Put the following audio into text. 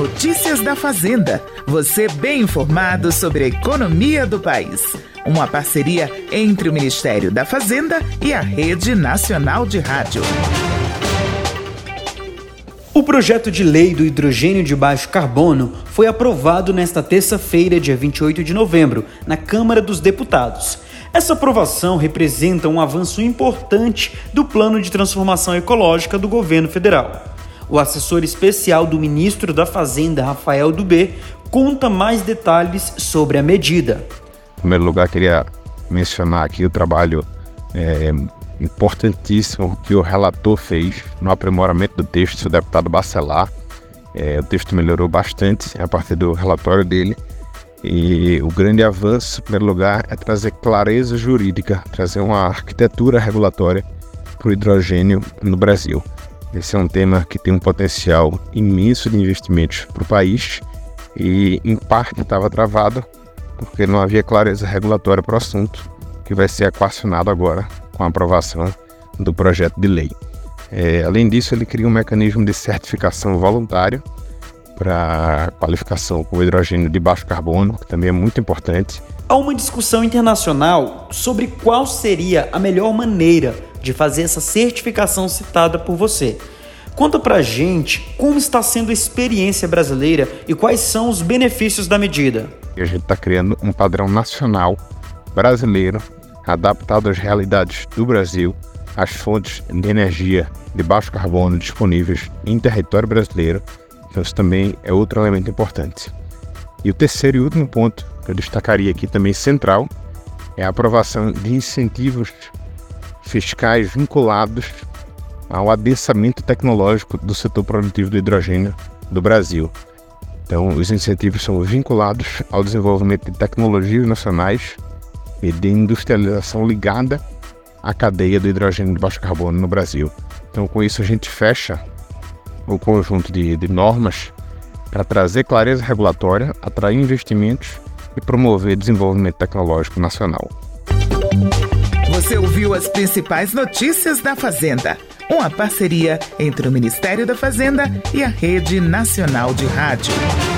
Notícias da Fazenda. Você bem informado sobre a economia do país. Uma parceria entre o Ministério da Fazenda e a Rede Nacional de Rádio. O projeto de lei do hidrogênio de baixo carbono foi aprovado nesta terça-feira, dia 28 de novembro, na Câmara dos Deputados. Essa aprovação representa um avanço importante do Plano de Transformação Ecológica do governo federal. O assessor especial do ministro da Fazenda, Rafael Dubé, conta mais detalhes sobre a medida. Em primeiro lugar, queria mencionar aqui o trabalho importantíssimo que o relator fez no aprimoramento do texto, o deputado Bacelar. O texto melhorou bastante a partir do relatório dele. E o grande avanço, em primeiro lugar, é trazer clareza jurídica, trazer uma arquitetura regulatória para o hidrogênio no Brasil. Esse é um tema que tem um potencial imenso de investimentos para o país e, em parte, estava travado porque não havia clareza regulatória para o assunto, que vai ser equacionado agora com a aprovação do projeto de lei. Além disso, ele cria um mecanismo de certificação voluntário para a qualificação com hidrogênio de baixo carbono, que também é muito importante. Há uma discussão internacional sobre qual seria a melhor maneira de fazer essa certificação citada por você. Conta pra gente como está sendo a experiência brasileira e quais são os benefícios da medida. A gente está criando um padrão nacional brasileiro, adaptado às realidades do Brasil, às fontes de energia de baixo carbono disponíveis em território brasileiro. Então isso também é outro elemento importante. E o terceiro e último ponto que eu destacaria aqui também central é a aprovação de incentivos fiscais vinculados ao adensamento tecnológico do setor produtivo do hidrogênio do Brasil. Então, os incentivos são vinculados ao desenvolvimento de tecnologias nacionais e de industrialização ligada à cadeia do hidrogênio de baixo carbono no Brasil. Então, com isso, a gente fecha o conjunto de normas para trazer clareza regulatória, atrair investimentos e promover desenvolvimento tecnológico nacional. Você ouviu as principais notícias da Fazenda, uma parceria entre o Ministério da Fazenda e a Rede Nacional de Rádio.